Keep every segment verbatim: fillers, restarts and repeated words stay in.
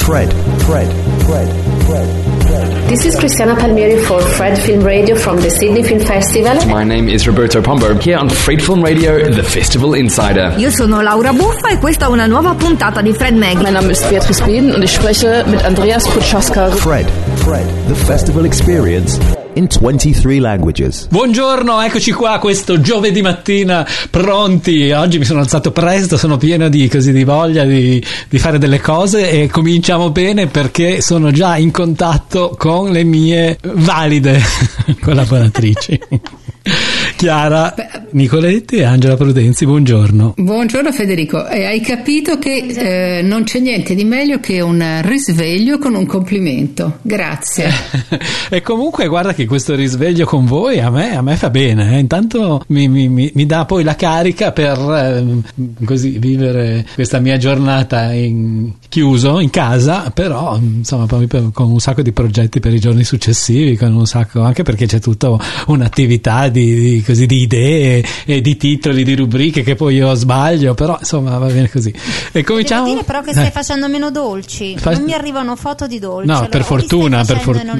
Fred, Fred, Fred, Fred. This is Cristiana Palmieri for Fred Film Radio from the Sydney Film Festival. My name is Roberto Pombo, here on Fred Film Radio, the Festival Insider. Io sono Laura Buffa e questa è una nuova puntata di Fred Mag. Mein Name ist Beatrice Bieden und ich spreche mit Andreas Putschaska. Fred, Fred, the Festival Experience in twenty-three languages. Buongiorno, eccoci qua questo giovedì mattina, pronti. Oggi mi sono alzato presto, sono pieno di così di voglia di, di fare delle cose e cominciamo bene perché sono già in contatto con le mie valide collaboratrici. Chiara Nicoletti e Angela Prudenzi, buongiorno. Buongiorno Federico, e hai capito che eh, non c'è niente di meglio che un risveglio con un complimento, grazie. E comunque guarda che questo risveglio con voi a me, a me fa bene, eh. Intanto mi, mi, mi, mi dà poi la carica per eh, così vivere questa mia giornata in, chiuso in casa, però insomma poi con un sacco di progetti per i giorni successivi, con un sacco, anche perché c'è tutta un'attività di Di, di, così, di idee e di titoli, di rubriche che poi io sbaglio, però insomma va bene così. E cominciamo. Devo dire però che stai eh. facendo meno dolci, Fa... non mi arrivano foto di dolci. No, allora, per fortuna, per fortuna.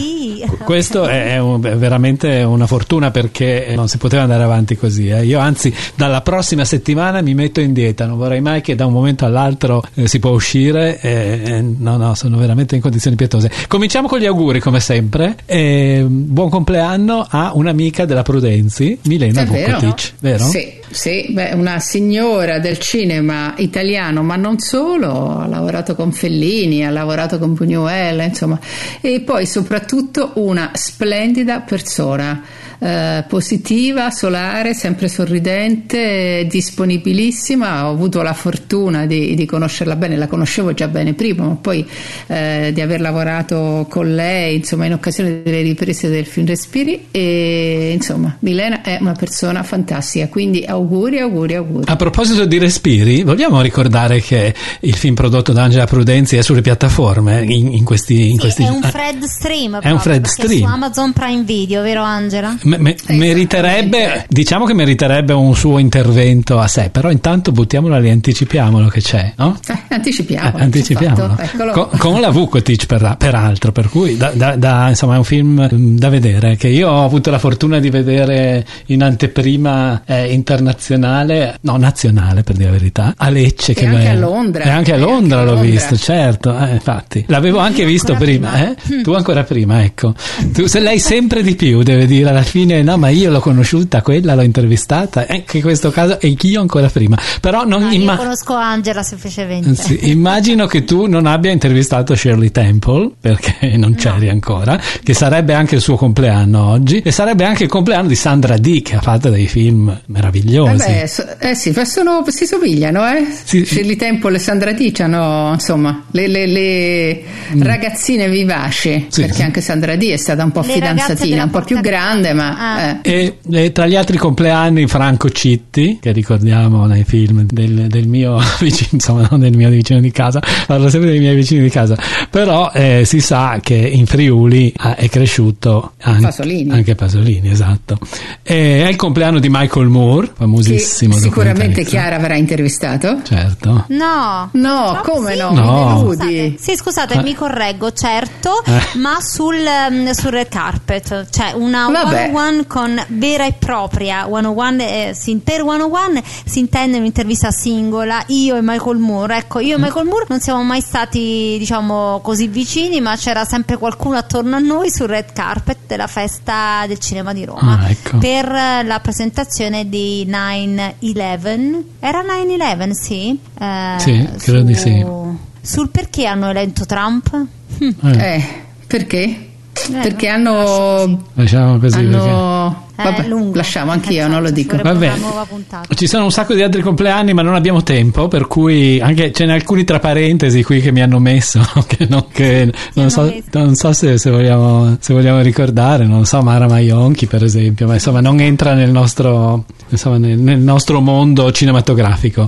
Questo è, un, è veramente una fortuna perché non si poteva andare avanti così. Eh. Io anzi dalla prossima settimana mi metto in dieta, non vorrei mai che da un momento all'altro eh, si può uscire. Eh, eh, no, no, sono veramente in condizioni pietose. Cominciamo con gli auguri come sempre. Eh, buon compleanno a un'amica della Prudenzi, Milena Vukotic, vero? Sì, sì, beh, una signora del cinema italiano, ma non solo, ha lavorato con Fellini, ha lavorato con Buñuel, insomma, e poi soprattutto una splendida persona, eh, positiva, solare, sempre sorridente, disponibilissima. Ho avuto la fortuna di, di conoscerla bene, la conoscevo già bene prima, ma poi eh, di aver lavorato con lei, insomma, in occasione delle riprese del film Respiri, e insomma Milena è una persona fantastica, quindi auguri, auguri, auguri. A proposito di Respiri, vogliamo ricordare che il film prodotto da Angela Prudenzi è sulle piattaforme in, in questi, in sì, questi... è un Fred Stream, è un Fred Stream su Amazon Prime Video, vero Angela? Me, me, meriterebbe, diciamo che meriterebbe un suo intervento a sé, però intanto buttiamolo lì, anticipiamolo che c'è, no? Eh, anticipiamolo, eh, anticipiamolo. Con, con la Vukotic per, peraltro, per cui da, da, da, insomma è un film da vedere, che io ho avuto la fortuna di vedere in anteprima eh, internazionale, no nazionale per dire la verità, a Lecce, e che anche beh, a Londra, e anche a Londra anche l'ho Londra. visto, certo, eh, infatti l'avevo anche visto prima, prima. Eh? tu ancora prima, ecco, tu, se lei sempre di più deve dire alla fine, no ma io l'ho conosciuta, quella l'ho intervistata, eh, che in questo caso e io ancora prima, però non no, imma- io conosco Angela semplicemente. Sì, immagino che tu non abbia intervistato Shirley Temple perché non c'eri no. ancora, che sarebbe anche il suo compleanno oggi e sarebbe anche il compleanno di Sandra Dee, che ha fatto dei film meravigliosi. Eh, beh, so, eh sì, sono, si somigliano, eh? Sì. Shirley Temple e Sandra Dee hanno, insomma, le, le, le mm. ragazzine vivaci, sì, perché sì. anche Sandra Dee è stata un po' le fidanzatina, un po' più grande, ma ah. eh. e, e tra gli altri compleanni Franco Citti, che ricordiamo nei film del, del mio vicino, insomma non del mio vicino di casa, parlo sempre dei miei vicini di casa, però eh, si sa che in Friuli ah, è cresciuto anche Pasolini, anche Pasolini, esatto. E è il compleanno di Michael Moore, famosissimo, che sicuramente Chiara avrà intervistato. Certo. No, no, come sì. no? no. Scusate. Sì, scusate, eh. mi correggo, certo, eh. ma sul, um, sul red carpet, cioè una centouno con vera e propria centouno, eh, si, per centouno si intende un'intervista singola, io e Michael Moore. Ecco, io e Michael Moore non siamo mai stati, diciamo, così vicini, ma c'era sempre qualcuno attorno a noi sul red carpet della festa del cinema di Roma, ah, ecco. per la presentazione di nine eleven. Era nine eleven, sì? Eh, sì, credo su, di sì. Sul perché hanno eletto Trump? Eh, eh perché? Eh, perché hanno lasciamo così hanno Eh, vabbè, lungo. lasciamo anch'io, non lo dico. Vabbè, ci sono un sacco di altri compleanni, ma non abbiamo tempo, per cui anche ce ne alcuni tra parentesi qui che mi hanno messo che non, che non so, non so se, se vogliamo se vogliamo ricordare, non so, Mara Maionchi per esempio, ma insomma non entra nel nostro, insomma, nel, nel nostro mondo cinematografico.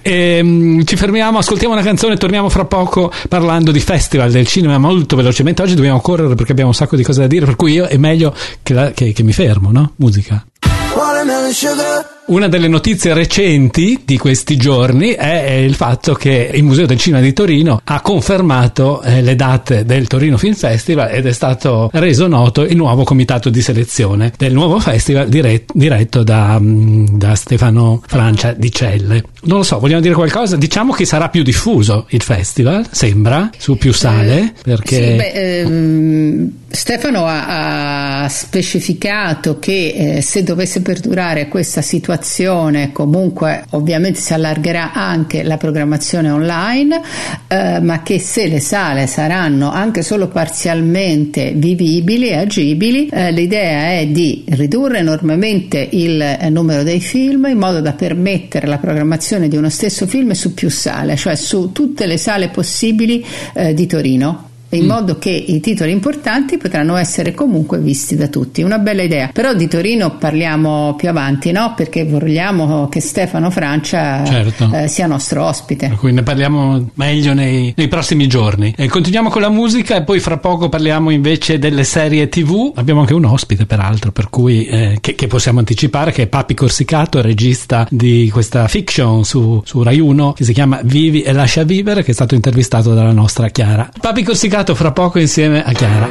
E, ci fermiamo, ascoltiamo una canzone e torniamo fra poco parlando di festival del cinema molto velocemente. Oggi dobbiamo correre perché abbiamo un sacco di cose da dire, per cui io è meglio che, la, che, che mi fermo, no? Musica. watermelon sugar. Una delle notizie recenti di questi giorni è il fatto che il Museo del Cinema di Torino ha confermato eh, le date del Torino Film Festival ed è stato reso noto il nuovo comitato di selezione del nuovo festival diretto, diretto da, da Stefano Francia di Celle. Non lo so, vogliamo dire qualcosa? Diciamo che sarà più diffuso il festival, sembra, su più sale, perché... Sì, beh, ehm, Stefano ha, ha specificato che eh, se dovesse perdurare questa situazione, comunque ovviamente si allargherà anche la programmazione online, eh, ma che se le sale saranno anche solo parzialmente vivibili e agibili, eh, l'idea è di ridurre enormemente il eh, numero dei film in modo da permettere la programmazione di uno stesso film su più sale, cioè su tutte le sale possibili eh, di Torino, in modo che i titoli importanti potranno essere comunque visti da tutti. Una bella idea. Però di Torino parliamo più avanti, no? Perché vogliamo che Stefano Francia certo. eh, sia nostro ospite. Per cui ne parliamo meglio nei, nei prossimi giorni. E continuiamo con la musica e poi fra poco parliamo invece delle serie tivù. Abbiamo anche un ospite peraltro, per cui eh, che, che possiamo anticipare, che è Papi Corsicato, regista di questa fiction su, su Rai uno che si chiama Vivi e lascia vivere, che è stato intervistato dalla nostra Chiara. Papi Corsicato fra poco insieme a Chiara.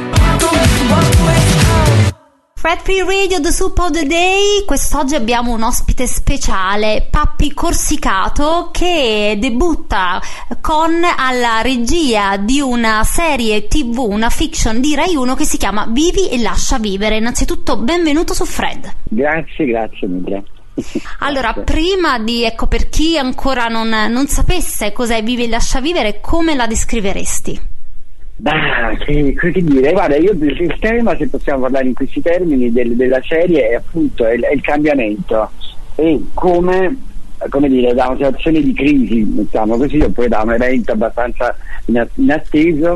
Fred Free Radio, The Soup of the Day. Quest'oggi abbiamo un ospite speciale, Papi Corsicato, che debutta con alla regia di una serie tivù, una fiction di Rai uno che si chiama Vivi e lascia vivere. Innanzitutto benvenuto su Fred. Grazie, grazie mille. Allora, prima di, ecco, per chi ancora non, non sapesse cos'è Vivi e lascia vivere, come la descriveresti? Bah, che, che dire, guarda, io il tema, se possiamo parlare in questi termini, del, della serie è appunto è, è il cambiamento e come, come dire, da una situazione di crisi, diciamo così, oppure da un evento abbastanza inatteso,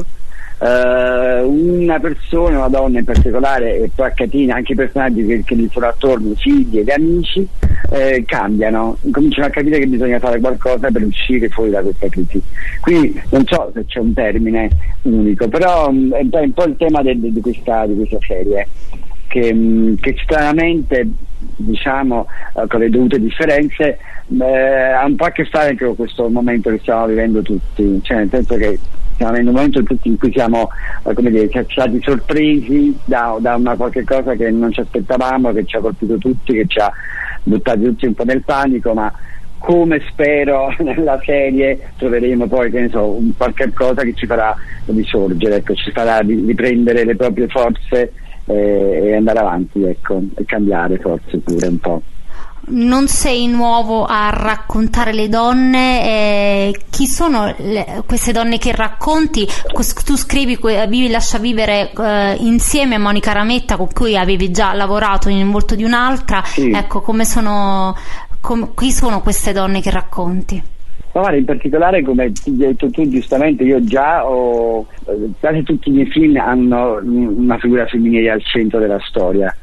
Uh, una persona, una donna in particolare, e poi a catena anche i personaggi che, che gli sono attorno, figli ed amici, eh, cambiano, cominciano a capire che bisogna fare qualcosa per uscire fuori da questa crisi. Quindi non so se c'è un termine unico, però um, è un po' il tema del, di, questa, di questa serie che, um, che stranamente, diciamo, uh, con le dovute differenze, eh, ha un po' a che fare anche con questo momento che stiamo vivendo tutti, cioè nel senso che siamo in un momento in cui siamo, come dire, stati sorpresi da, da una qualche cosa che non ci aspettavamo, che ci ha colpito tutti, che ci ha buttati tutti un po' nel panico, ma come spero nella serie troveremo poi, che ne so, un qualche cosa che ci farà risorgere, ecco, ci farà riprendere le proprie forze eh, e andare avanti, ecco, e cambiare forse pure un po'. Non sei nuovo a raccontare le donne, eh, chi sono le, queste donne che racconti? Tu scrivi Vivi lascia vivere eh, insieme a Monica Rametta, con cui avevi già lavorato in Volto di un'altra, sì. Ecco, come sono, com, chi sono queste donne che racconti? Ma guarda, in particolare, come hai detto tu giustamente, io già ho, quasi tutti i miei film hanno una figura femminile al centro della storia.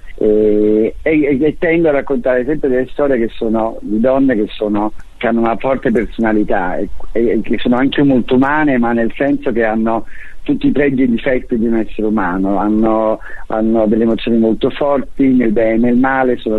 E, e, e tendo a raccontare sempre delle storie che sono di donne che sono che hanno una forte personalità e, e che sono anche molto umane, ma nel senso che hanno tutti i pregi e i difetti di un essere umano, hanno, hanno delle emozioni molto forti nel bene e nel male, sono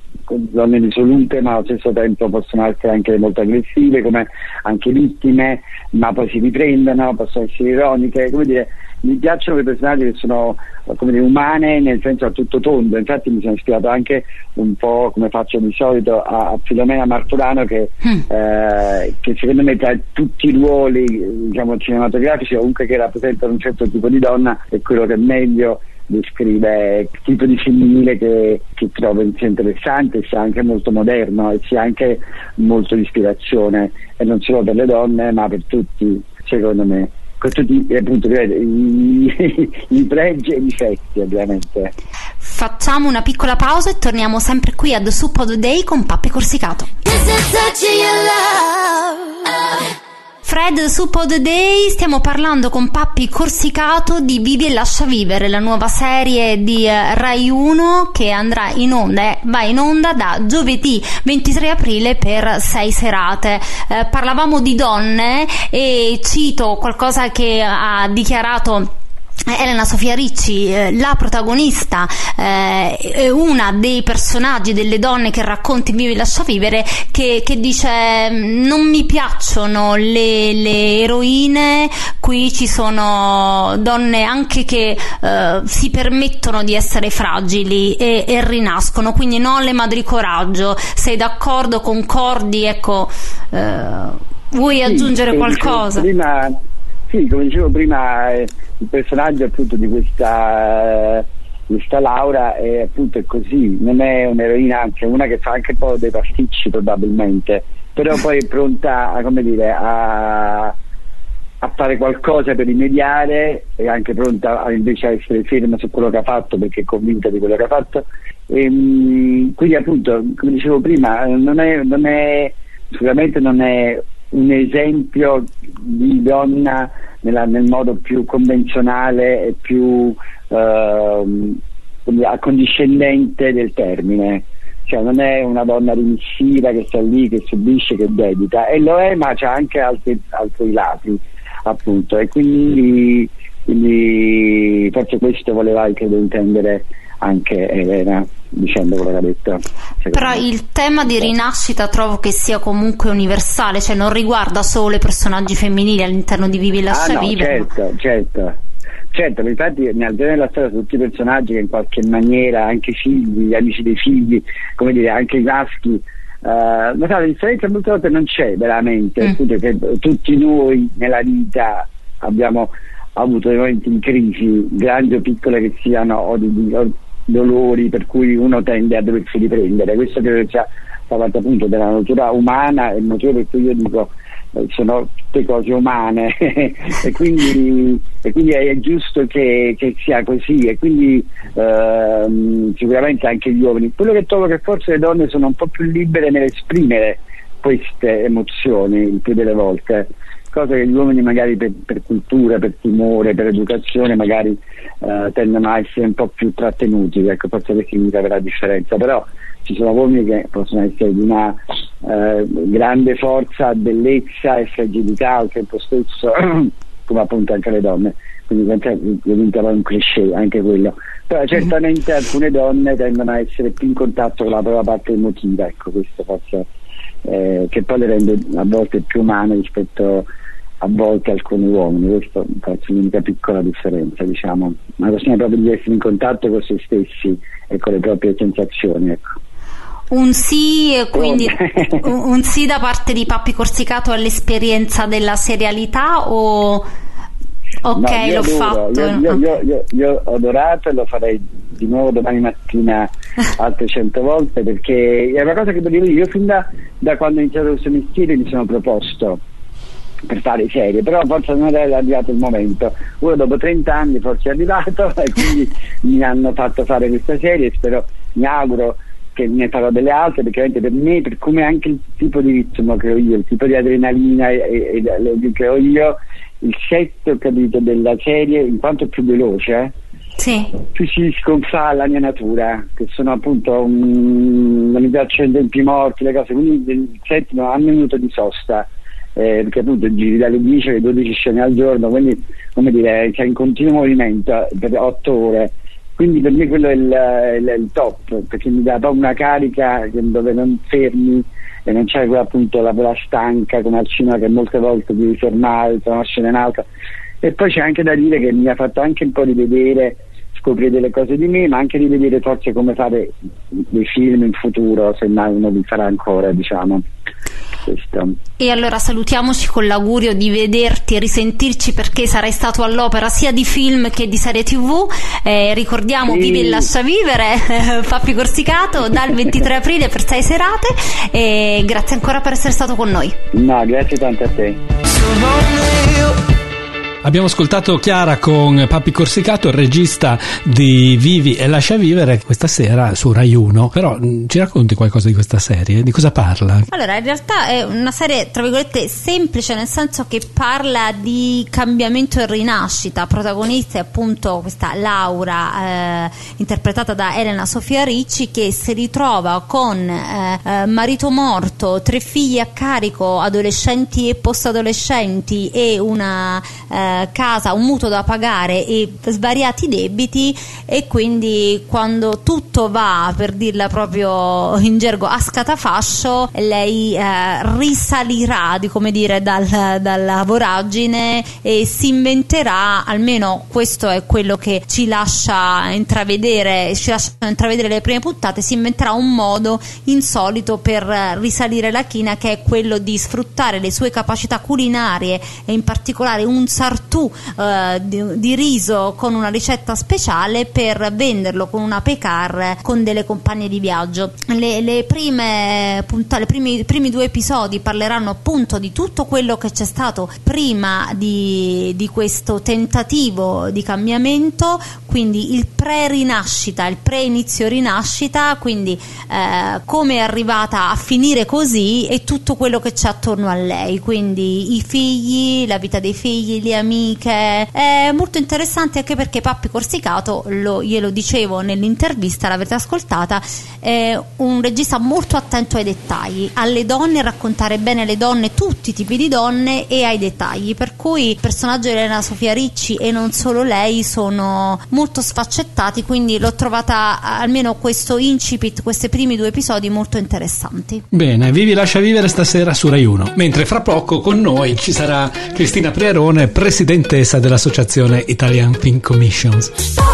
donne risolute, ma allo stesso tempo possono essere anche molto aggressive, come anche vittime, ma poi si riprendono, possono essere ironiche, come dire. Mi piacciono quei personaggi che sono, come dire, umane nel senso a tutto tondo. Infatti mi sono ispirato anche un po', come faccio di solito, a, a Filomena Marturano che, mm. eh, che secondo me tra tutti i ruoli, diciamo, cinematografici, comunque che rappresentano un certo tipo di donna, è quello che meglio descrive il tipo di femminile che, che trovo sia interessante, sia anche molto moderno e sia anche molto di ispirazione, e non solo per le donne ma per tutti, secondo me. Questo tipo, appunto, i, i pregi e i difetti, ovviamente. Facciamo una piccola pausa e torniamo sempre qui a The Soup of the Day con Papi Corsicato. Fred, Soup of the Day, stiamo parlando con Papi Corsicato di Vivi e lascia vivere, la nuova serie di Rai uno che andrà in onda, eh, va in onda da giovedì ventitré aprile per sei serate. Eh, parlavamo di donne e cito qualcosa che ha dichiarato Elena Sofia Ricci, eh, la protagonista, eh, è una dei personaggi, delle donne che racconti Vivi e lascia vivere, che, che dice: non mi piacciono le, le eroine, qui ci sono donne anche che eh, si permettono di essere fragili e, e rinascono, quindi no le madri coraggio. Sei d'accordo, concordi? Ecco, eh, vuoi sì, aggiungere qualcosa? Prima, sì, come dicevo prima, eh, il personaggio appunto di questa, questa Laura è appunto è così, non è un'eroina, anzi è una che fa anche un po' dei pasticci probabilmente, però poi è pronta a, come dire, a, a fare qualcosa per rimediare, è anche pronta a invece a essere ferma su quello che ha fatto perché è convinta di quello che ha fatto. E, quindi appunto, come dicevo prima, non è, non è sicuramente non è un esempio di donna nella, nel modo più convenzionale e più eh, accondiscendente del termine, cioè non è una donna remissiva che sta lì, che subisce, che dedita, e lo è, ma c'ha anche altri, altri lati appunto, e quindi, quindi forse questo voleva, credo, intendere anche Elena dicendo quello che ha detto. Però il tema di rinascita trovo che sia comunque universale, cioè non riguarda solo i personaggi femminili all'interno di Vivi e lascia ah, no, vivere. Certo, certo, certo, infatti nel genere della storia tutti i personaggi che in qualche maniera, anche i figli, gli amici dei figli, come dire, anche i maschi, uh, ma sa, la differenza molte volte non c'è veramente, mm. Perché tutti noi nella vita abbiamo avuto dei momenti di crisi, grandi o piccole che siano, o di, di o dolori per cui uno tende a doversi riprendere. Questo credo sia fa parte appunto della natura umana, e il motivo per cui io dico eh, sono tutte cose umane e, quindi, e quindi è giusto che, che sia così, e quindi ehm, sicuramente anche gli uomini. Quello che trovo che forse le donne sono un po' più libere nell'esprimere queste emozioni il più delle volte, cosa che gli uomini magari per, per cultura, per timore, per educazione magari eh, tendono a essere un po' più trattenuti, ecco, forse questo significa la differenza, però ci sono uomini che possono essere di una eh, grande forza, bellezza e fragilità al tempo stesso come appunto anche le donne, quindi diventa un cliché anche quello, però certamente alcune donne tendono a essere più in contatto con la propria parte emotiva, ecco, questo forse eh, che poi le rende a volte più umane rispetto a volte alcuni uomini. Questo forse è l'unica piccola differenza, diciamo, una questione proprio di essere in contatto con se stessi e con le proprie sensazioni, ecco. Un sì, quindi un, un sì da parte di Pappi Corsicato all'esperienza della serialità, o ok, no, l'ho adoro, fatto io, io, io, io, io ho adorato e lo farei di nuovo domani mattina altre cento volte, perché è una cosa che devo dire, io fin da, da quando ho iniziato questo mestiere mi sono proposto per fare serie, però forse non era arrivato il momento. Ora dopo trenta anni forse è arrivato e quindi mi hanno fatto fare questa serie, e spero, mi auguro che ne farò delle altre, perché per me, per come anche il tipo di ritmo che ho io, il tipo di adrenalina e, e, e che ho io, il set, ho capito, della serie, in quanto più veloce, eh, sì, più si sconfa alla mia natura, che sono appunto um, non mi piacciono i tempi morti, le cose, quindi il set non ha un minuto di sosta, eh, perché appunto giri dalle dieci alle dodici scene al giorno, quindi come dire, c'è in continuo movimento per otto ore, quindi per me quello è il, il, il top, perché mi dà proprio una carica dove non fermi e non c'è quella, appunto, la quella stanca come al cinema, che molte volte devi fermare tra una scena e un'altra. E poi c'è anche da dire che mi ha fatto anche un po' rivedere, scoprire delle cose di me, ma anche rivedere forse come fare dei film in futuro, se mai uno li farà ancora, diciamo. Questo. E allora salutiamoci con l'augurio di vederti e risentirci, perché sarai stato all'opera sia di film che di serie tv. Eh, ricordiamo sì. Vivi e lascia vivere, Pappi Corsicato, dal ventitré aprile per sei serate, e grazie ancora per essere stato con noi. No, grazie tanto a te. Abbiamo ascoltato Chiara con Pappi Corsicato, il regista di Vivi e lascia vivere, questa sera su Rai uno. Però ci racconti qualcosa di questa serie? Di cosa parla? Allora, in realtà è una serie tra virgolette semplice, nel senso che parla di cambiamento e rinascita. Protagonista è appunto questa Laura, eh, interpretata da Elena Sofia Ricci, che si ritrova con eh, eh, marito morto, tre figli a carico, adolescenti e post-adolescenti, e una eh, eh, casa, un mutuo da pagare e svariati debiti, e quindi quando tutto va, per dirla proprio in gergo, a scatafascio, lei eh, risalirà, di come dire, dal, dalla voragine e si inventerà, almeno questo è quello che ci lascia intravedere, ci lasciano intravedere le prime puntate, si inventerà un modo insolito per risalire la china, che è quello di sfruttare le sue capacità culinarie e in particolare un sartù eh, di, di riso con una ricetta speciale per venderlo con una Peycar con delle compagne di viaggio. Le, le prime puntate, i primi, primi due episodi parleranno appunto di tutto quello che c'è stato prima di, di questo tentativo di cambiamento, quindi il pre-rinascita, il pre-inizio rinascita, quindi eh, come è arrivata a finire così e tutto quello che c'è attorno a lei, quindi i figli, la vita dei figli, le amiche. È molto interessante anche perché Pappi Corsicato, lo, glielo dicevo nell'intervista, l'avete ascoltata, è un regista molto attento ai dettagli, alle donne, raccontare bene le donne, tutti i tipi di donne, e ai dettagli, per cui il personaggio di Elena Sofia Ricci e non solo lei sono molto sfaccettati, quindi l'ho trovata, almeno questo incipit, questi primi due episodi, molto interessanti. Bene, Vivi lascia vivere stasera su Rai uno, mentre fra poco con noi ci sarà Cristina Priarone, presidentessa dell'associazione Italian Film Commissions.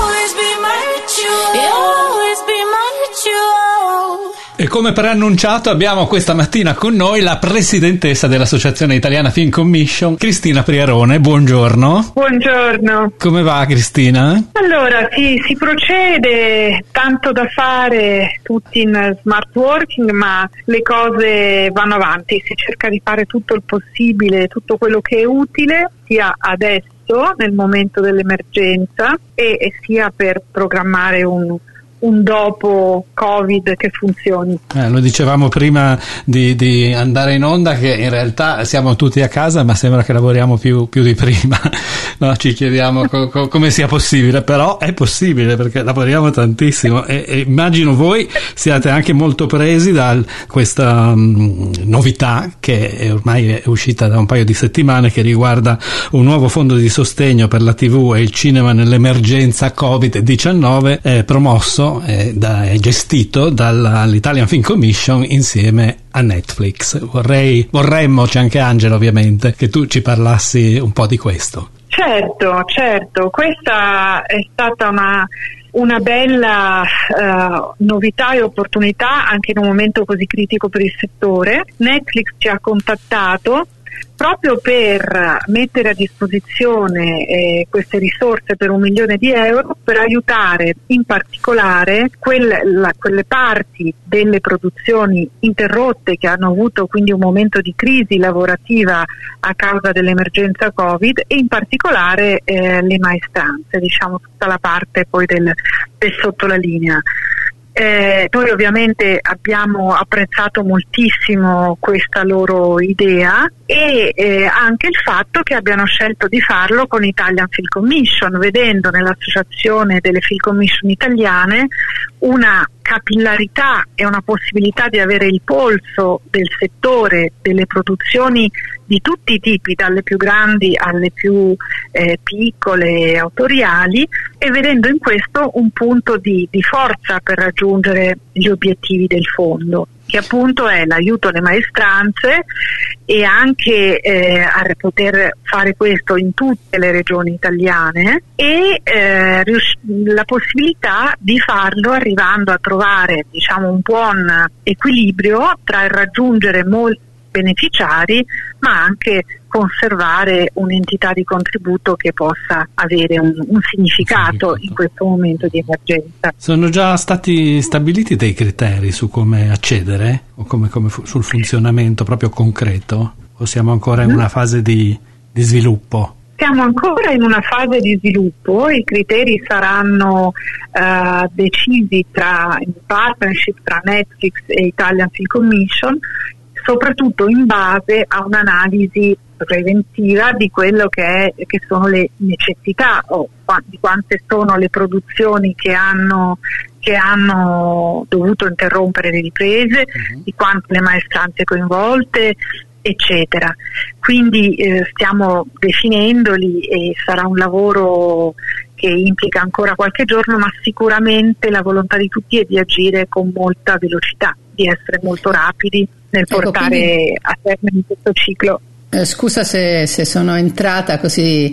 E come preannunciato abbiamo questa mattina con noi la presidentessa dell'Associazione Italiana Film Commission, Cristina Priarone. Buongiorno. Buongiorno. Come va, Cristina? Allora, sì, si procede, tanto da fare, tutti in smart working, ma le cose vanno avanti, si cerca di fare tutto il possibile, tutto quello che è utile, sia adesso nel momento dell'emergenza e, e sia per programmare un un dopo Covid che funzioni. Eh, lo dicevamo prima di, di andare in onda, che in realtà siamo tutti a casa, ma sembra che lavoriamo più, più di prima. No, ci chiediamo co- co- come sia possibile, però è possibile perché lavoriamo tantissimo e, e immagino voi siate anche molto presi da questa um, novità che è ormai è uscita da un paio di settimane, che riguarda un nuovo fondo di sostegno per la tivù e il cinema nell'emergenza covid diciannove, eh, promosso è, da, è gestito dall'Italian Film Commission insieme a Netflix. Vorrei, vorremmo, c'è anche Angela ovviamente, che tu ci parlassi un po' di questo. Certo, certo, questa è stata una, una bella uh, novità e opportunità anche in un momento così critico per il settore. Netflix ci ha contattato proprio per mettere a disposizione eh, queste risorse per un milione di euro per aiutare in particolare quelle, la, quelle parti delle produzioni interrotte che hanno avuto quindi un momento di crisi lavorativa a causa dell'emergenza Covid, e in particolare eh, le maestranze, diciamo tutta la parte poi del, del sotto la linea. Eh, noi ovviamente abbiamo apprezzato moltissimo questa loro idea e eh, anche il fatto che abbiano scelto di farlo con Italian Film Commission, vedendo nell'associazione delle Film Commission italiane una capillarità e una possibilità di avere il polso del settore delle produzioni di tutti i tipi, dalle più grandi alle più eh, piccole autoriali, e vedendo in questo un punto di, di forza per raggiungere gli obiettivi del fondo, che appunto è l'aiuto alle maestranze e anche eh, a poter fare questo in tutte le regioni italiane, e eh, rius- la possibilità di farlo arrivando a trovare, diciamo, un buon equilibrio tra il raggiungere molti beneficiari ma anche conservare un'entità di contributo che possa avere un, un significato in questo momento di emergenza. Sono già stati stabiliti dei criteri su come accedere o come, come fu, sul funzionamento proprio concreto, o siamo ancora in una fase di, di sviluppo? Siamo ancora in una fase di sviluppo, i criteri saranno uh, decisi tra, in partnership tra Netflix e Italian Film Commission, soprattutto in base a un'analisi preventiva di quello che, è, che sono le necessità o di quante sono le produzioni che hanno, che hanno dovuto interrompere le riprese, uh-huh. di quante le maestranze coinvolte eccetera. Quindi eh, stiamo definendoli e sarà un lavoro che implica ancora qualche giorno, ma sicuramente la volontà di tutti è di agire con molta velocità, di essere molto rapidi nel portare ecco, quindi... a termine questo ciclo. Eh, scusa se, se sono entrata così,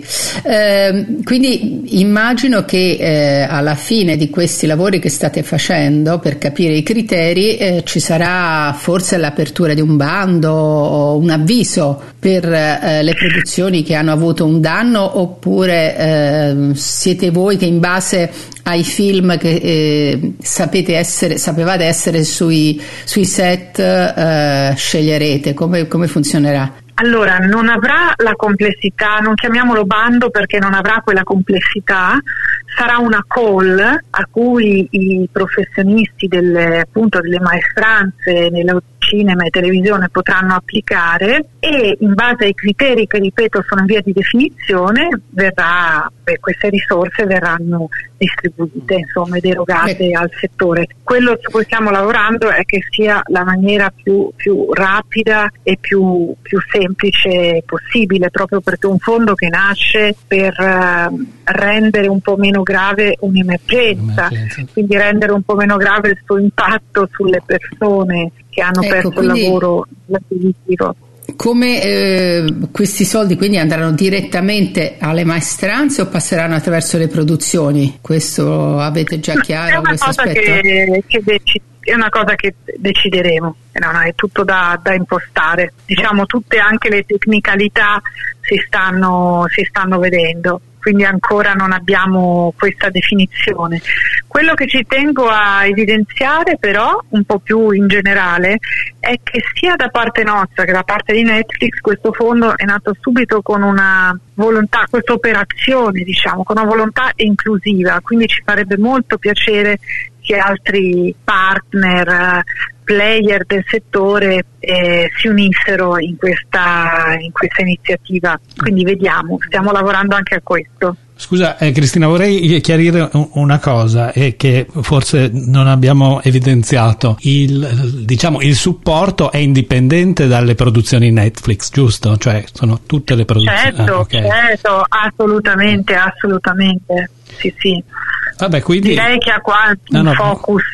eh, quindi immagino che eh, alla fine di questi lavori che state facendo per capire i criteri eh, ci sarà forse l'apertura di un bando o un avviso per eh, le produzioni che hanno avuto un danno, oppure eh, siete voi che in base ai film che eh, sapete essere, sapevate essere sui, sui set eh, sceglierete? Come, come funzionerà? Allora, non avrà la complessità, non chiamiamolo bando perché non avrà quella complessità, sarà una call a cui i professionisti delle, appunto, delle maestranze nel cinema e televisione potranno applicare, e in base ai criteri che, ripeto, sono in via di definizione, verrà, beh, queste risorse verranno distribuite, insomma, ed erogate al settore. Quello su cui stiamo lavorando è che sia la maniera più, più rapida e più, più semplice possibile, proprio perché un fondo che nasce per uh, rendere un po' meno grave un'emergenza, quindi rendere un po' meno grave il suo impatto sulle persone che hanno ecco, perso quindi... il lavoro televisivo. Come eh, questi soldi quindi andranno direttamente alle maestranze o passeranno attraverso le produzioni? Questo avete già chiaro? È una questo cosa aspetto? Che, che dec- è una cosa che decideremo, no, no, è tutto da, da impostare. Diciamo, tutte anche le tecnicalità si stanno, si stanno vedendo, quindi ancora non abbiamo questa definizione. Quello che ci tengo a evidenziare però, un po' più in generale, è che sia da parte nostra che da parte di Netflix questo fondo è nato subito con una volontà, questa operazione, diciamo, con una volontà inclusiva, quindi ci farebbe molto piacere che altri partner, player del settore eh, si unissero in questa, in questa iniziativa. Quindi vediamo, stiamo lavorando anche a questo. Scusa eh, Cristina, vorrei chiarire una cosa eh, che forse non abbiamo evidenziato. Il, diciamo, il supporto è indipendente dalle produzioni Netflix, giusto? Cioè sono tutte le produzioni. Certo, ah, okay. certo, assolutamente, assolutamente. Sì, sì. Vabbè, quindi... Direi che ha qua un, no, no. Focus,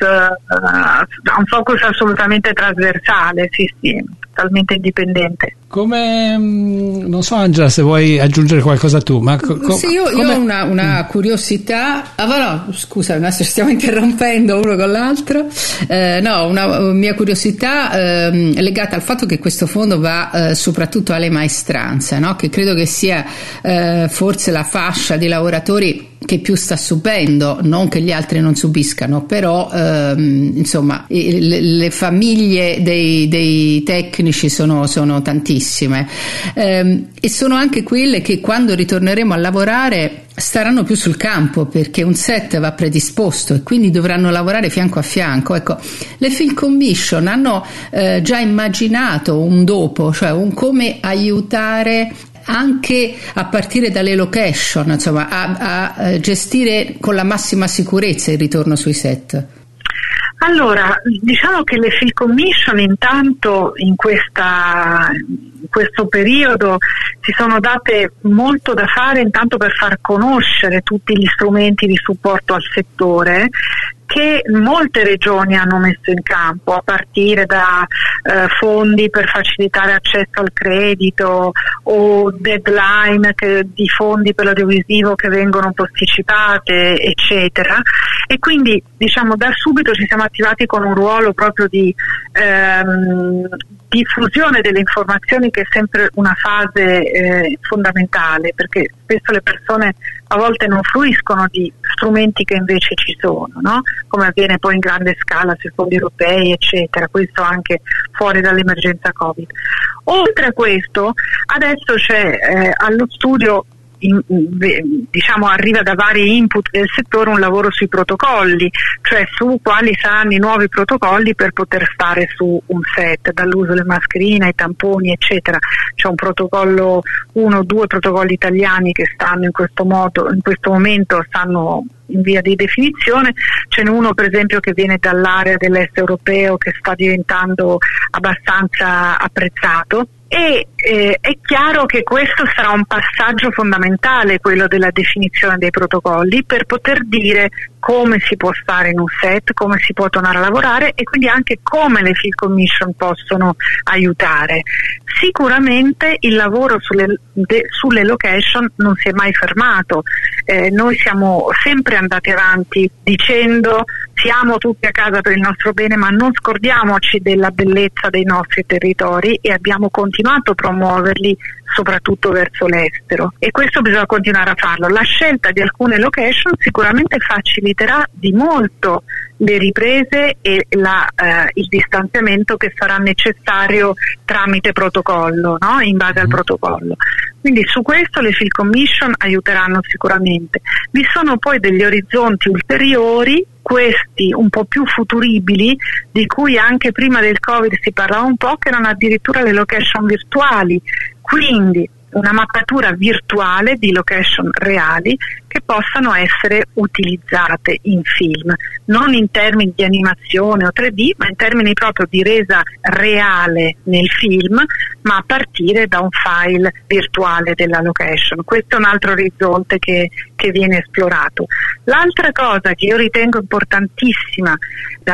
uh, un focus assolutamente trasversale, sì, sì, totalmente indipendente. Come, non so Angela se vuoi aggiungere qualcosa tu, ma co- co- sì, io, io ho una, una curiosità. Ah, no, scusa, adesso stiamo interrompendo uno con l'altro. Eh, no, una mia curiosità eh, legata al fatto che questo fondo va eh, soprattutto alle maestranze, no? Che credo che sia eh, forse la fascia di lavoratori che più sta subendo, non che gli altri non subiscano, però ehm, insomma le, le famiglie dei, dei tecnici sono, sono tantissime ehm, e sono anche quelle che quando ritorneremo a lavorare staranno più sul campo, perché un set va predisposto e quindi dovranno lavorare fianco a fianco. Ecco, le Film Commission hanno eh, già immaginato un dopo, cioè un come aiutare anche a partire dalle location, insomma, a, a gestire con la massima sicurezza il ritorno sui set. Allora, diciamo che le Film Commission intanto in, questa, in questo periodo si sono date molto da fare, intanto per far conoscere tutti gli strumenti di supporto al settore che molte regioni hanno messo in campo, a partire da eh, fondi per facilitare accesso al credito o deadline che, di fondi per l'audiovisivo che vengono posticipate, eccetera. E quindi diciamo da subito ci siamo attivati con un ruolo proprio di ehm, diffusione delle informazioni, che è sempre una fase eh, fondamentale, perché spesso le persone a volte non fruiscono di strumenti che invece ci sono, no? Come avviene poi in grande scala sui fondi europei, eccetera, questo anche fuori dall'emergenza Covid. Oltre a questo, adesso c'è eh, allo studio, In, diciamo arriva da vari input del settore, un lavoro sui protocolli, cioè su quali saranno i nuovi protocolli per poter stare su un set, dall'uso delle mascherine ai tamponi, eccetera. C'è un protocollo, uno o due protocolli italiani che stanno in questo modo, in questo momento stanno in via di definizione. Ce n'è uno per esempio che viene dall'area dell'est europeo, che sta diventando abbastanza apprezzato. e eh, è chiaro che questo sarà un passaggio fondamentale, quello della definizione dei protocolli, per poter dire come si può stare in un set, come si può tornare a lavorare e quindi anche come le field commission possono aiutare. Sicuramente il lavoro sulle, de, sulle location non si è mai fermato, eh, noi siamo sempre andati avanti dicendo siamo tutti a casa per il nostro bene, ma non scordiamoci della bellezza dei nostri territori, e abbiamo continuato a promuoverli soprattutto verso l'estero, e questo bisogna continuare a farlo. La scelta di alcune location sicuramente faciliterà di molto le riprese e la, eh, il distanziamento che sarà necessario tramite protocollo, no? In base al protocollo. Quindi su questo le field commission aiuteranno sicuramente. Vi sono poi degli orizzonti ulteriori, questi un po' più futuribili, di cui anche prima del Covid si parlava un po', che erano addirittura le location virtuali, quindi una mappatura virtuale di location reali che possano essere utilizzate in film, non in termini di animazione o tre D, ma in termini proprio di resa reale nel film, ma a partire da un file virtuale della location. Questo è un altro orizzonte che, che viene esplorato. L'altra cosa che io ritengo importantissima da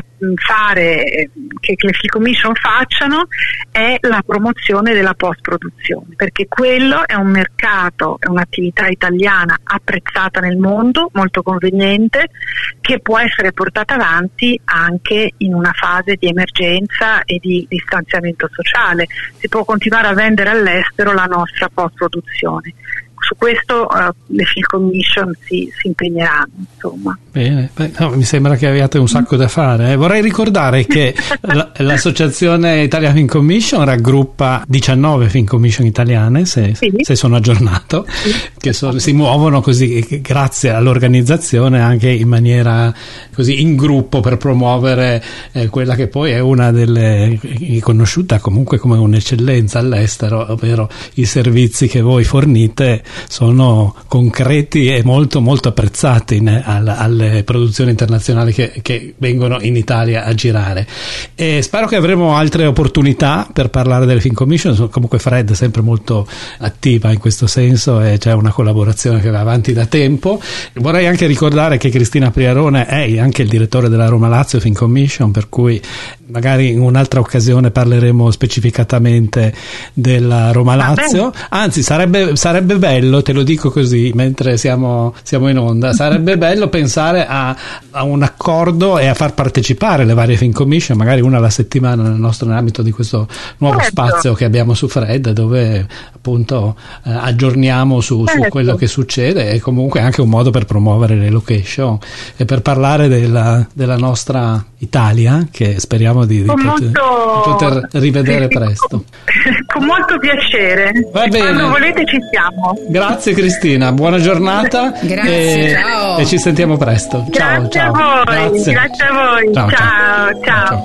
fare, che, che le field commission facciano, è la promozione della post-produzione, perché quello è un mercato, è un'attività italiana apprezzata nel mondo, molto conveniente, che può essere portata avanti anche in una fase di emergenza e di distanziamento sociale. Si può continuare a vendere all'estero la nostra post-produzione. Su questo uh, le field commission si, si impegneranno, insomma. Bene, beh, no, mi sembra che abbiate un sacco da fare. Eh. Vorrei ricordare che la, l'associazione Italia Film Commission raggruppa diciannove film commission italiane, se, sì. se sono aggiornato, sì. che so, si muovono così grazie all'organizzazione anche in maniera così in gruppo per promuovere eh, quella che poi è una delle riconosciuta comunque come un'eccellenza all'estero, ovvero i servizi che voi fornite sono concreti e molto molto apprezzati ne, al, alle produzioni internazionali che, che vengono in Italia a girare, e spero che avremo altre opportunità per parlare delle film commission. Comunque Fred è sempre molto attiva in questo senso e c'è una collaborazione che va avanti da tempo. Vorrei anche ricordare che Cristina Priarone è anche il direttore della Roma Lazio Film Commission, per cui magari in un'altra occasione parleremo specificatamente della Roma Lazio. Anzi, sarebbe, sarebbe bello, te lo dico così mentre siamo, siamo in onda, sarebbe bello pensare a, a un accordo e a far partecipare le varie film commission, magari una alla settimana nel nostro nell'ambito di questo nuovo certo. spazio che abbiamo su Fred, dove appunto eh, aggiorniamo su, certo. su quello che succede, e comunque anche un modo per promuovere le location e per parlare della, della nostra Italia, che speriamo di, di, poter, molto... di poter rivedere presto. Con molto piacere. Va bene. Quando volete ci siamo. Grazie Cristina, buona giornata. Grazie, e, ciao. E ci sentiamo presto. Ciao, grazie ciao. A voi, grazie. grazie a voi. Ciao, ciao. ciao.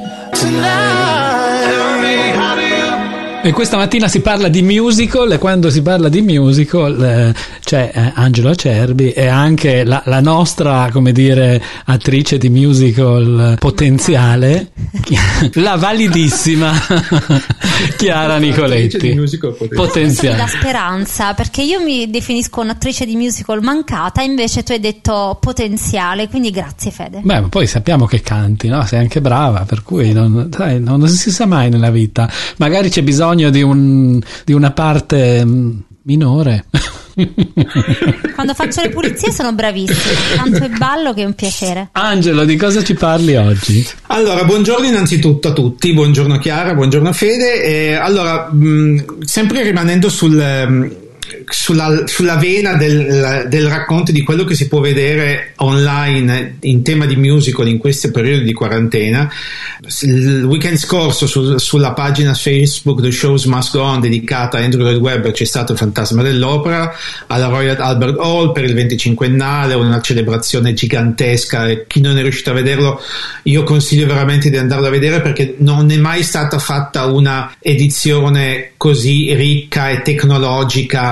ciao. E questa mattina si parla di musical, e quando si parla di musical eh, c'è eh, Angelo Acerbi e anche la, la nostra, come dire, attrice di musical potenziale, la validissima Chiara Nicoletti. Di musical potenziale. La speranza, perché io mi definisco un'attrice di musical mancata, invece tu hai detto potenziale, quindi grazie Fede. Beh, ma poi sappiamo che canti, no? Sei anche brava, per cui non, sai, non, non si sa mai nella vita. Magari c'è bisogno di un di una parte minore. Quando faccio le pulizie sono bravissima, tanto e ballo che è un piacere. Angelo, di cosa ci parli oggi? Allora, buongiorno innanzitutto a tutti, buongiorno Chiara, buongiorno Fede. E allora, mh, sempre rimanendo sul mh, Sulla, sulla vena del, del racconto di quello che si può vedere online in tema di musical in questo periodo di quarantena, il weekend scorso su, sulla pagina Facebook The Shows Must Go On dedicata a Andrew Lloyd Webber c'è stato il Fantasma dell'Opera alla Royal Albert Hall per il venticinquennale, una celebrazione gigantesca, e chi non è riuscito a vederlo io consiglio veramente di andarlo a vedere, perché non è mai stata fatta una edizione così ricca e tecnologica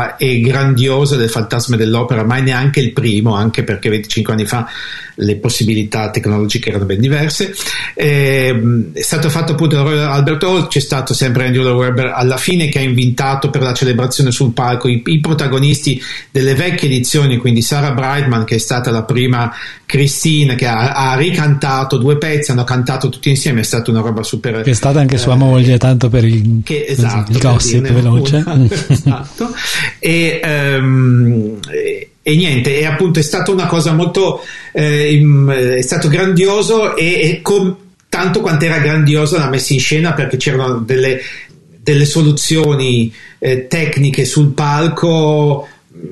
storia e grandiosa del Fantasma dell'Opera, mai neanche il primo, anche perché venticinque anni fa le possibilità tecnologiche erano ben diverse. Eh, è stato fatto appunto da Royal Albert Hall, c'è stato sempre Andrew Lloyd Webber alla fine che ha invitato per la celebrazione sul palco i, i protagonisti delle vecchie edizioni, quindi Sarah Brightman, che è stata la prima Christine, che ha, ha ricantato due pezzi, hanno cantato tutti insieme, è stata una roba super, che è stata anche eh, sua moglie, tanto per il, che, esatto, il gossip veloce. Una, esatto. e, um, e, e niente, e appunto è stata una cosa molto eh, è stato grandioso e, e con, tanto quanto era grandiosa la messa in scena, perché c'erano delle, delle soluzioni eh, tecniche sul palco,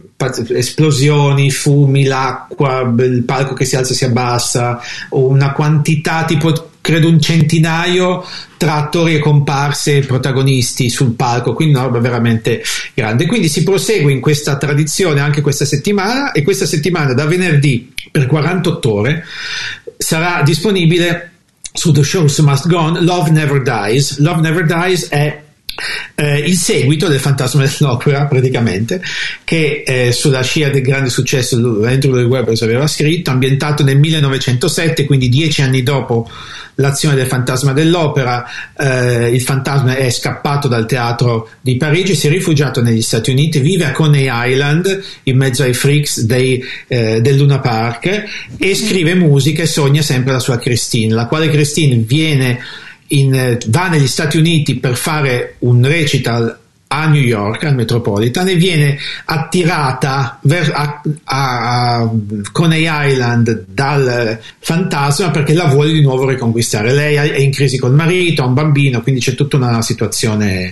esplosioni, fumi, l'acqua, il palco che si alza e si abbassa, una quantità tipo credo un centinaio tra attori e comparse e protagonisti sul palco, quindi una roba veramente grande. Quindi si prosegue in questa tradizione anche questa settimana, e questa settimana da venerdì per quarantotto ore sarà disponibile su The Show Must Go On Love Never Dies. Love Never Dies è Eh, il seguito del Fantasma dell'Opera, praticamente, che eh, sulla scia del grande successo Andrew Lloyd Webber aveva scritto, ambientato nel millenovecentosette, quindi dieci anni dopo l'azione del Fantasma dell'Opera. Eh, il fantasma è scappato dal teatro di Parigi, si è rifugiato negli Stati Uniti, vive a Coney Island in mezzo ai freaks dei, eh, del Luna Park, e scrive musica e sogna sempre la sua Christine, la quale Christine viene In, va negli Stati Uniti per fare un recital a New York, al Metropolitan, e viene attirata ver, a, a, a Coney Island dal fantasma perché la vuole di nuovo riconquistare. Lei è in crisi col marito, ha un bambino, quindi c'è tutta una situazione.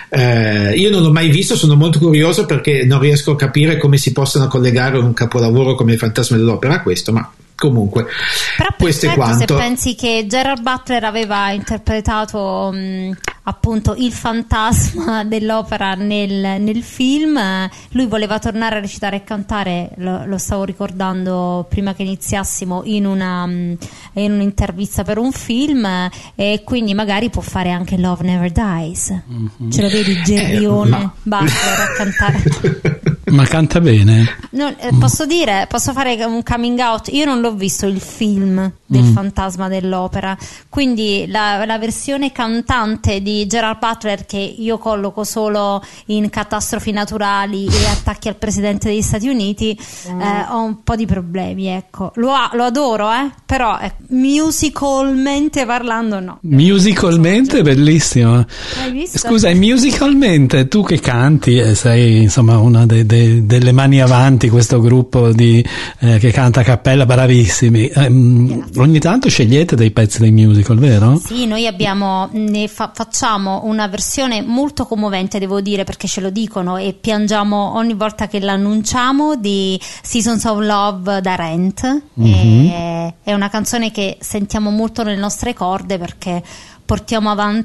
Eh, io non l'ho mai visto, sono molto curioso perché non riesco a capire come si possano collegare un capolavoro come il Fantasma dell'Opera a questo, ma comunque però questo è quanto. Se pensi che Gerard Butler aveva interpretato mh, appunto il fantasma dell'opera nel, nel film, lui voleva tornare a recitare e cantare, lo, lo stavo ricordando prima che iniziassimo in una in un'intervista per un film, e quindi magari può fare anche Love Never Dies. Mm-hmm. Ce lo vedi Gerrione eh, ma... Butler a cantare? Ma canta bene. No, eh, posso dire, posso fare un coming out, io non l'ho visto il film del mm. Fantasma dell'Opera, quindi la, la versione cantante di Gerard Butler, che io colloco solo in Catastrofi naturali e Attacchi al presidente degli Stati Uniti, mm. eh, ho un po' di problemi, ecco. Lo, lo adoro, eh, però eh, musicalmente parlando no. Musicalmente bellissimo. Hai visto? Scusa, e musicalmente tu che canti e sei insomma una de, de, delle mani avanti, questo gruppo di eh, che canta a cappella, bravissimi. Eh, ogni tanto scegliete dei pezzi dei musical, vero? Sì, noi abbiamo ne fa, facciamo una versione molto commovente, devo dire, perché ce lo dicono e piangiamo ogni volta che l'annunciamo, di Seasons of Love da Rent. Mm-hmm. E, è una canzone che sentiamo molto nelle nostre corde perché portiamo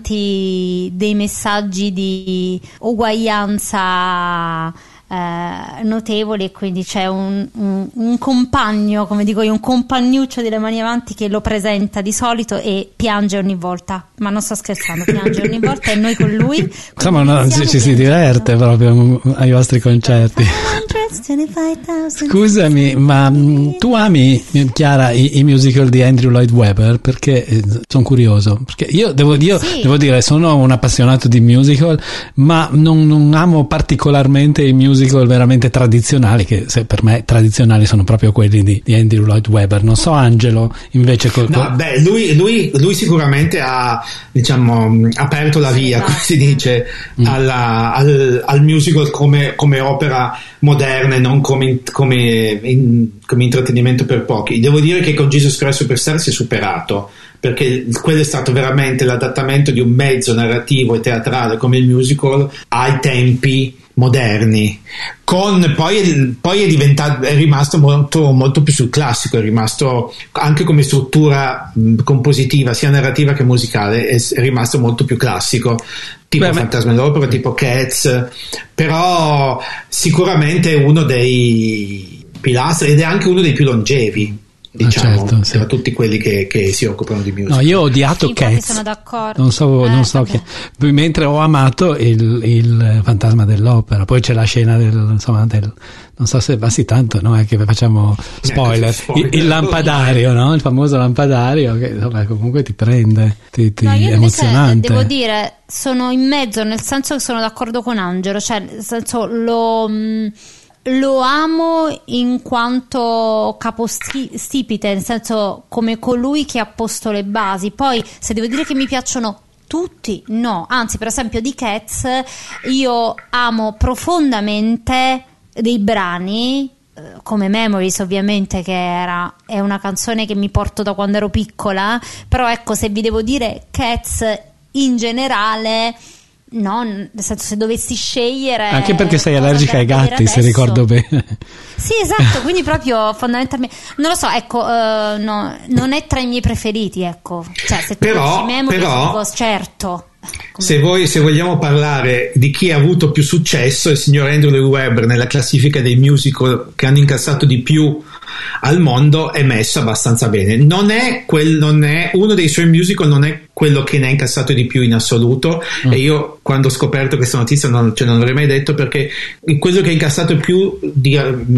avanti dei messaggi di uguaglianza Eh, notevoli, e quindi c'è un, un, un compagno, come dico io, un compagnuccio delle mani avanti che lo presenta di solito e piange ogni volta, ma non sto scherzando, piange ogni volta, e noi con lui insomma no, ci, ci si diverte proprio ai vostri concerti. Scusami, ma tu ami, Chiara, i, i musical di Andrew Lloyd Webber? Perché eh, sono curioso, perché io devo, io sì. devo dire sono un appassionato di musical, ma non, non amo particolarmente i musical veramente tradizionali, che se per me tradizionali sono proprio quelli di, di Andrew Lloyd Webber. Non so, Angelo, invece col, no, beh, lui, lui, lui sicuramente ha, diciamo, aperto la via, come si dice, mm. alla, al, al musical come, come opera moderna e non come, come, in, come intrattenimento per pochi. Devo dire che con Jesus Christ Superstar si è superato, perché quello è stato veramente l'adattamento di un mezzo narrativo e teatrale come il musical ai tempi moderni, con poi, poi è diventato, è rimasto molto, molto più sul classico, è rimasto anche come struttura mh, compositiva sia narrativa che musicale, è, è rimasto molto più classico, tipo Beh, Fantasma dell'Opera, tipo Cats, però sicuramente è uno dei pilastri ed è anche uno dei più longevi. diciamo, ah, certo, sì. tra tutti quelli che, che si occupano di musica. No, io ho odiato sì, Cats, sono d'accordo. non so, eh, non so che, mentre ho amato il, il Fantasma dell'Opera. Poi c'è la scena del, insomma, del, non so se basti tanto, no? È che facciamo spoiler, spoiler. Il, il lampadario, no? Il famoso lampadario che insomma, comunque ti prende, ti, ti no, io emozionante. Devo dire, sono in mezzo, nel senso che sono d'accordo con Angelo, cioè nel senso lo mh, lo amo in quanto capostipite, nel senso come colui che ha posto le basi. Poi se devo dire che mi piacciono tutti, no, anzi per esempio di Cats io amo profondamente dei brani come Memories, ovviamente, che era è una canzone che mi porto da quando ero piccola, però ecco, se vi devo dire Cats in generale, no, nel senso, se dovessi scegliere, anche perché sei allergica ai gatti, se ricordo bene. Sì, esatto, quindi proprio fondamentalmente non lo so, ecco, uh, no, non è tra i miei preferiti, ecco, cioè se tu però, Memories, però dico, certo. Se, voi, se vogliamo parlare di chi ha avuto più successo, il signor Andrew Lloyd Webber nella classifica dei musical che hanno incassato di più al mondo è messo abbastanza bene. Non è, quel, non è uno dei suoi musical, non è quello che ne ha incassato di più in assoluto, mm. e io quando ho scoperto questa notizia non, cioè non l'avrei mai detto, perché quello che ha incassato più di,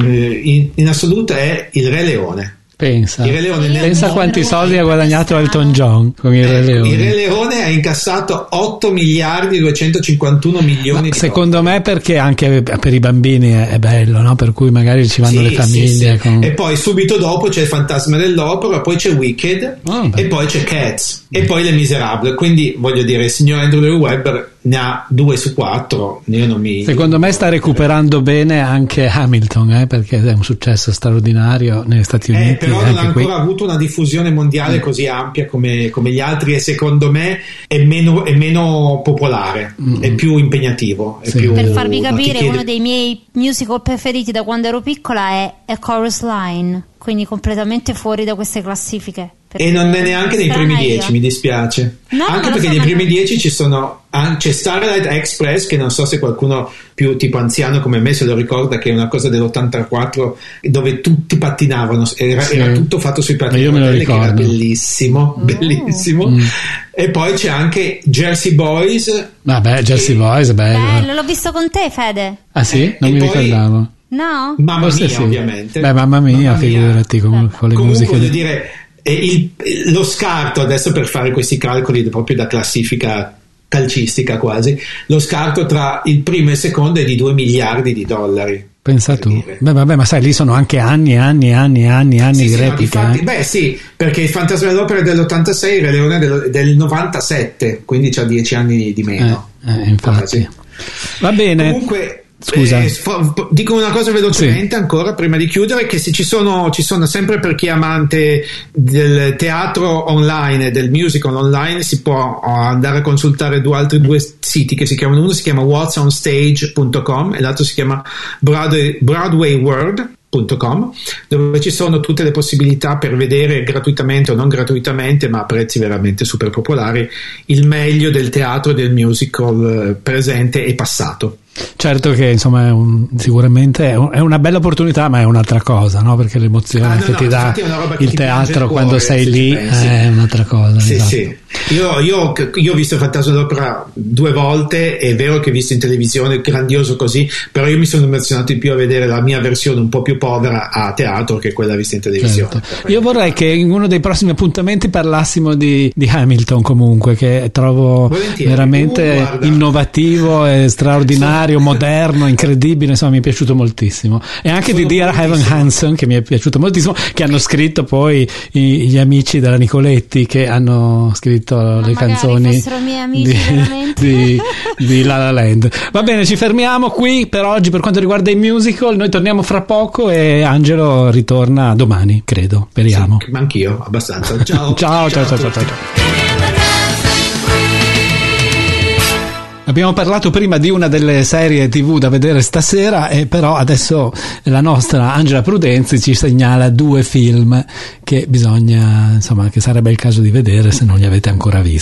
in, in assoluto è il Re Leone. Pensa, il Re Leone pensa quanti soldi ha guadagnato Elton John con il Re Leone. Il Re Leone ha incassato otto miliardi duecentocinquantuno milioni. Ma di secondo dollari. me perché anche per i bambini è bello, no? Per cui magari ci vanno sì, le famiglie. Sì, sì. Con... E poi subito dopo c'è il Fantasma dell'Opera, poi c'è Wicked, oh, e poi c'è Cats, e poi Le Misérables. Quindi voglio dire, il signor Andrew Lloyd Webber ne ha due su quattro. Io non mi... Secondo me sta recuperando bene anche Hamilton, eh, perché è un successo straordinario negli Stati Uniti. Eh, però non ha ancora qui. avuto una diffusione mondiale mm. così ampia come, come gli altri, e secondo me è meno, è meno popolare, mm. è più impegnativo. È sì. più, per farvi capire, chiede... uno dei miei musical preferiti da quando ero piccola è A Chorus Line, quindi completamente fuori da queste classifiche. E non è neanche nei primi dieci, mi dispiace. No, anche perché so, nei primi non... dieci ci sono, c'è Starlight Express, che non so se qualcuno più tipo anziano come me se lo ricorda, che è una cosa dell'ottantaquattro dove tutti pattinavano, era, sì. era tutto fatto sui pattini, che era bellissimo, oh. bellissimo. Mm. E poi c'è anche Jersey Boys. Vabbè, Jersey che... Boys è bello. Bello, l'ho visto con te, Fede. Ah sì? Non e mi poi... ricordavo. No? Mamma Forse mia, sì. ovviamente. Beh, mamma mia, mamma figurati con, mia. con le Comunque, musiche. Voglio dire, il, lo scarto adesso per fare questi calcoli proprio da classifica calcistica quasi, lo scarto tra il primo e il secondo è di due miliardi di dollari. Pensa tu. Beh, vabbè, ma sai, lì sono anche anni e anni e anni e anni, anni sì, di sì, replica. No, difatti, eh? Beh sì, perché il Fantasma dell'Opera è dell'ottantasei, il Re Leone è del, del novantasette, quindi c'ha dieci anni di meno. Eh, eh, infatti. Quasi. Va bene. Comunque... Scusa. Eh, dico una cosa velocemente sì. ancora prima di chiudere, che se ci sono, ci sono sempre, per chi è amante del teatro online e del musical online, si può andare a consultare due altri due siti che si chiamano, uno si chiama what's on stage punto com e l'altro si chiama Broadway, Broadway World punto com, dove ci sono tutte le possibilità per vedere gratuitamente o non gratuitamente, ma a prezzi veramente super popolari, il meglio del teatro e del musical presente e passato. Certo che insomma è un, sicuramente è, un, è una bella opportunità, ma è un'altra cosa, no? Perché l'emozione ah, no, che no, ti dà il teatro il quando sei lì è un'altra cosa. Sì, esatto. sì. Io, io, io ho visto il Fantasma dell'Opera due volte, è vero che ho visto in televisione, grandioso così, però io mi sono emozionato di più a vedere la mia versione un po' più povera a teatro che quella vista in televisione. Certo. Io vorrei che in uno dei prossimi appuntamenti parlassimo di, di Hamilton, comunque, che trovo Volentieri. veramente uh, innovativo e straordinario, moderno, incredibile, insomma mi è piaciuto moltissimo. E anche sono di Dear Evan Hansen, che mi è piaciuto moltissimo, che hanno scritto poi i, gli amici della Nicoletti, che hanno scritto ma le canzoni amici, di, di, di La La Land. Va bene, ci fermiamo qui per oggi per quanto riguarda i musical. Noi torniamo fra poco e Angelo ritorna domani, credo, speriamo. Sì, ma anch'io abbastanza. Ciao. ciao, ciao, ciao, ciao, ciao, ciao. Abbiamo parlato prima di una delle serie tivù da vedere stasera, e però adesso la nostra Angela Prudenzi ci segnala due film che bisogna, insomma, che sarebbe il caso di vedere se non li avete ancora visti.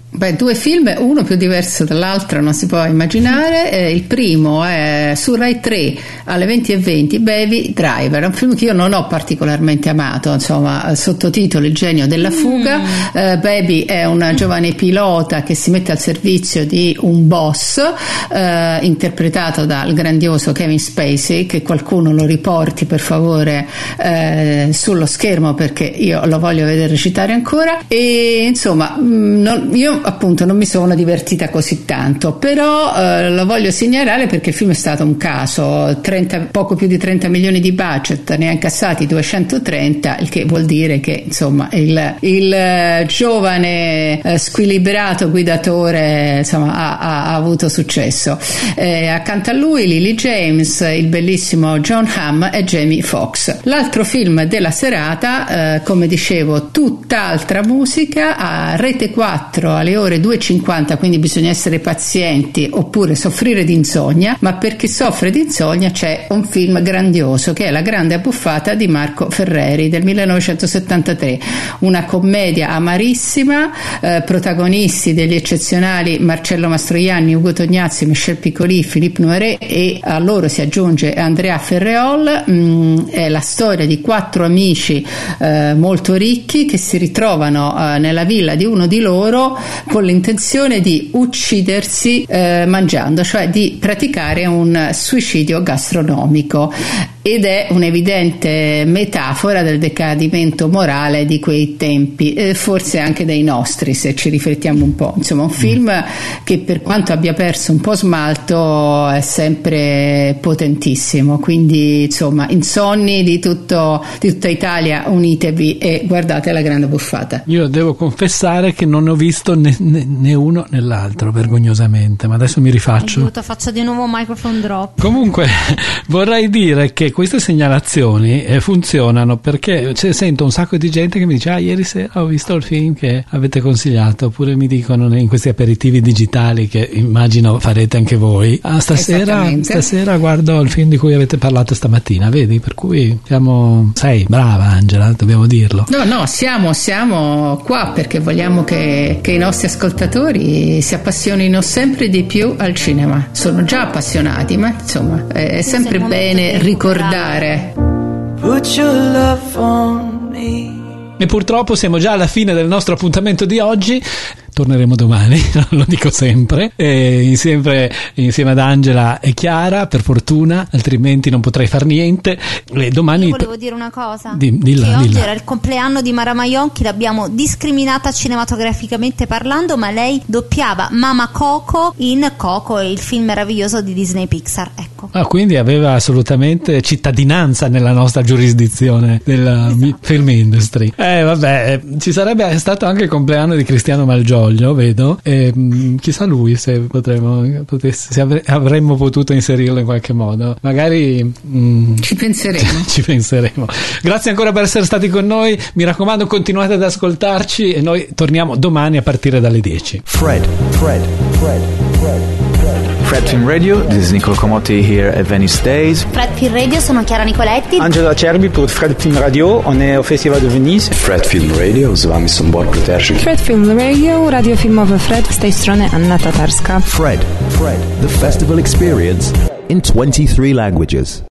Beh, due film, uno più diverso dall'altro non si può immaginare. Eh, il primo è su Rai tre alle venti e venti, Baby Driver, è un film che io non ho particolarmente amato, insomma, sottotitolo Il genio della fuga. Mm. Eh, Baby è una giovane pilota che si mette al servizio di un boss, eh, interpretato dal grandioso Kevin Spacey, che qualcuno lo riporti per favore eh, sullo schermo, perché io lo voglio vedere recitare ancora. E insomma, mh, non, io appunto non mi sono divertita così tanto, però eh, lo voglio segnalare perché il film è stato un caso. trenta, poco più di trenta milioni di budget, ne ha incassati duecentotrenta, il che vuol dire che insomma il, il eh, giovane eh, squilibrato guidatore insomma ha, ha, ha avuto successo. Eh, accanto a lui Lily James, il bellissimo John Hamm e Jamie Foxx. L'altro film della serata, eh, come dicevo, tutt'altra musica, a Rete quattro alle ore due e cinquanta, quindi bisogna essere pazienti oppure soffrire di insonnia, ma per chi soffre di insonnia c'è un film grandioso che è La grande abbuffata di Marco Ferreri del millenovecentosettantatré, una commedia amarissima, eh, protagonisti degli eccezionali Marcello Mastroianni, Ugo Tognazzi, Michel Piccoli, Philippe Noiret, e a loro si aggiunge Andrea Ferreol. Mm, è la storia di quattro amici eh, molto ricchi che si ritrovano eh, nella villa di uno di loro con l'intenzione di uccidersi eh, mangiando, cioè di praticare un suicidio gastronomico, ed è un'evidente metafora del decadimento morale di quei tempi, eh, forse anche dei nostri se ci riflettiamo un po'. Insomma, un film che per quanto abbia perso un po' smalto è sempre potentissimo, quindi insomma, insonni di, tutto, di tutta Italia, unitevi e guardate La grande abbuffata. Io devo confessare che non ho visto né, né, né uno né l'altro, vergognosamente, ma adesso mi rifaccio. Aiuto, faccio di nuovo microphone drop. Comunque vorrei dire che queste segnalazioni eh, funzionano perché cioè, sento un sacco di gente che mi dice: ah, ieri sera ho visto il film che avete consigliato, oppure mi dicono in questi aperitivi digitali che immagino farete anche voi: ah, stasera, stasera guardo il film di cui avete parlato stamattina, vedi? Per cui siamo, sei brava Angela, dobbiamo dirlo. No, no, siamo, siamo qua perché vogliamo che, che i nostri ascoltatori si appassionino sempre di più al cinema. Sono già appassionati, ma insomma è sempre bene ricordare. Put your love on me. E purtroppo siamo già alla fine del nostro appuntamento di oggi. Torneremo domani, lo dico sempre, e insieme, insieme ad Angela e Chiara, per fortuna, altrimenti non potrei far niente. E domani. Io volevo dire una cosa: di, dilla, che oggi dilla. era il compleanno di Mara Maionchi, l'abbiamo discriminata cinematograficamente parlando, ma lei doppiava Mama Coco in Coco, il film meraviglioso di Disney Pixar. Ecco. Ah, quindi aveva assolutamente cittadinanza nella nostra giurisdizione della esatto. film industry. Eh, vabbè, ci sarebbe stato anche il compleanno di Cristiano Malgioglio, vedo, e mh, chissà lui se potremmo potesse, se avre, avremmo potuto inserirlo in qualche modo, magari mh, ci penseremo ci penseremo. Grazie ancora per essere stati con noi, mi raccomando continuate ad ascoltarci e noi torniamo domani a partire dalle dieci. Fred, Fred, Fred, Fred. Fred Film Radio, this is Nicolo Comotti here at Venice Days. Fred Film Radio, sono Chiara Nicoletti. Angelo Acerbi pour Fred Film Radio, on est au Festival de Venise. Fred Film Radio, z wami są Borku Terzik. Fred Film Radio, radio filmowe Fred, z tej strony Anna Tatarska. Fred, Fred, the festival experience in twenty-three languages.